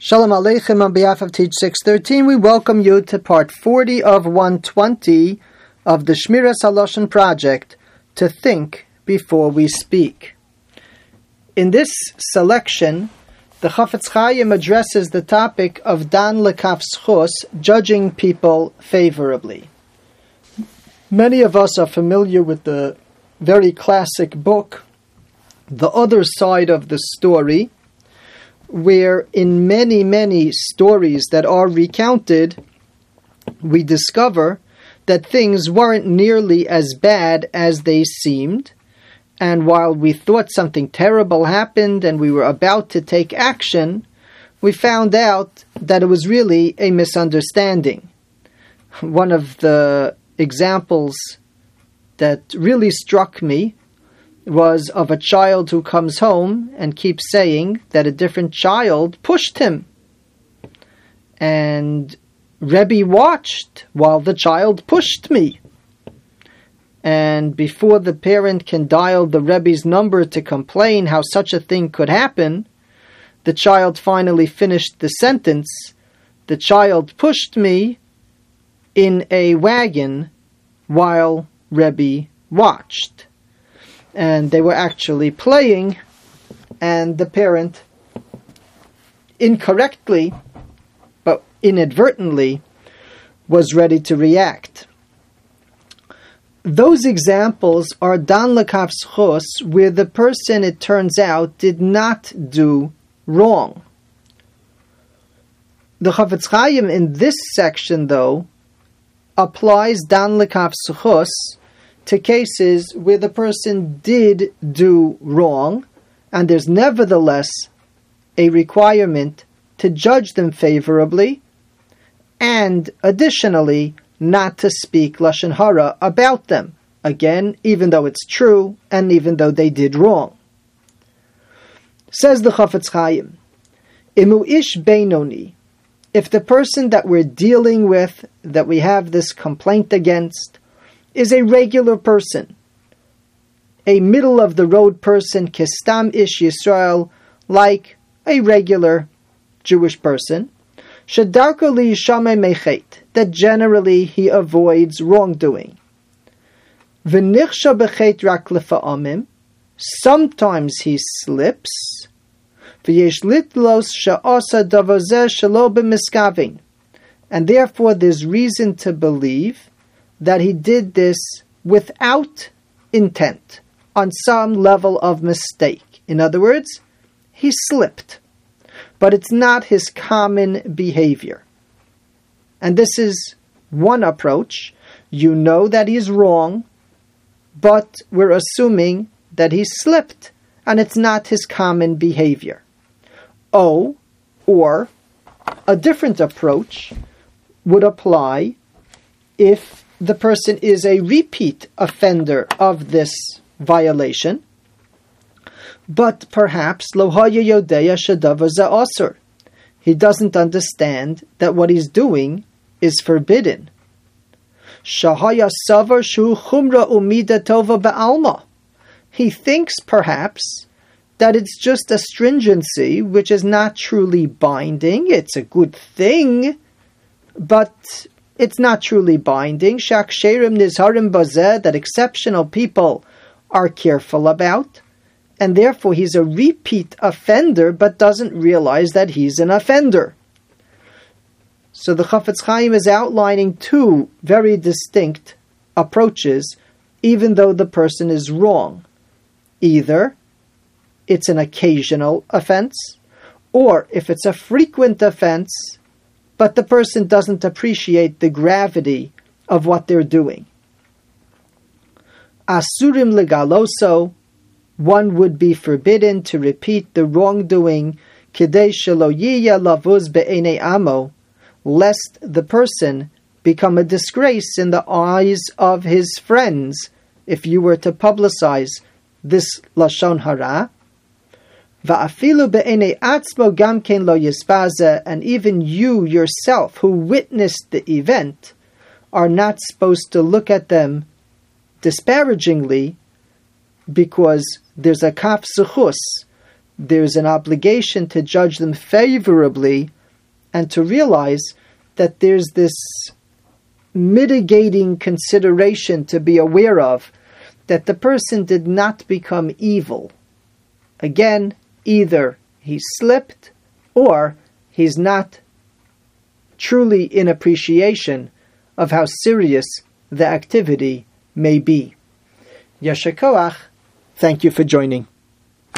Shalom Aleichem. On behalf of Teach 613, we welcome you to part 40 of 120 of the Shmiras HaLashon project, To Think Before We Speak. In this selection, the Chafetz Chaim addresses the topic of Dan Lekaf Schus, judging people favorably. Many of us are familiar with the very classic book, The Other Side of the Story, where in many stories that are recounted, we discover that things weren't nearly as bad as they seemed, and while we thought something terrible happened and we were about to take action, we found out that it was really a misunderstanding. One of the examples that really struck me was of a child who comes home and keeps saying that a different child pushed him. And Rebbe watched while the child pushed me. And before the parent can dial the Rebbe's number to complain how such a thing could happen, the child finally finished the sentence, "The child pushed me in a wagon while Rebbe watched." And they were actually playing, and the parent incorrectly, but inadvertently, was ready to react. Those examples are Dan Lekaf Schus, where the person, it turns out, did not do wrong. The Chafetz Chaim in this section, though, applies Dan Lekaf Schus to cases where the person did do wrong, and there's nevertheless a requirement to judge them favorably, and additionally, not to speak Lashon Hara about them, again, even though it's true, and even though they did wrong. Says the Chafetz Chaim, Imu ish beinoni, if the person that we're dealing with, that we have this complaint against, is a regular person, a middle-of-the-road person, Kestam Ish Yisrael, like a regular Jewish person, Shedarko li yishameh mechet, that generally he avoids wrongdoing. V'nichsha bechet rak lefa'amim, sometimes he slips. V'yesh litlos she'asa davar zeh shelo b'miskavin, and therefore there's reason to believe that he did this without intent, on some level of mistake. In other words, he slipped, but it's not his common behavior. And this is one approach. You know that he's wrong, but we're assuming that he slipped, and it's not his common behavior. Or a different approach would apply if the person is a repeat offender of this violation, but perhaps lo haya yodeya shedavar zeh asur, he doesn't understand that what he's doing is forbidden. Shahaya savar shu chumra umida tova ba'alma, he thinks perhaps that it's just a stringency which is not truly binding. It's a good thing, but it's not truly binding. Shak sherim nizharim bazeh, that exceptional people are careful about, and therefore he's a repeat offender, but doesn't realize that he's an offender. So the Chafetz Chaim is outlining two very distinct approaches, even though the person is wrong. Either it's an occasional offense, or if it's a frequent offense, but the person doesn't appreciate the gravity of what they're doing. Asurim legaloso, one would be forbidden to repeat the wrongdoing, kidei shelo yiya lavuz be'enei amo, lest the person become a disgrace in the eyes of his friends if you were to publicize this Lashon Hara. Va'afilu be'enei atzmo gam ken lo yispaze, and even you yourself who witnessed the event are not supposed to look at them disparagingly, because there's a kaf zechus there's an obligation to judge them favorably and to realize that there's this mitigating consideration to be aware of, that the person did not become evil. Again, either he slipped or he's not truly in appreciation of how serious the activity may be. Yasher Koach, thank you for joining.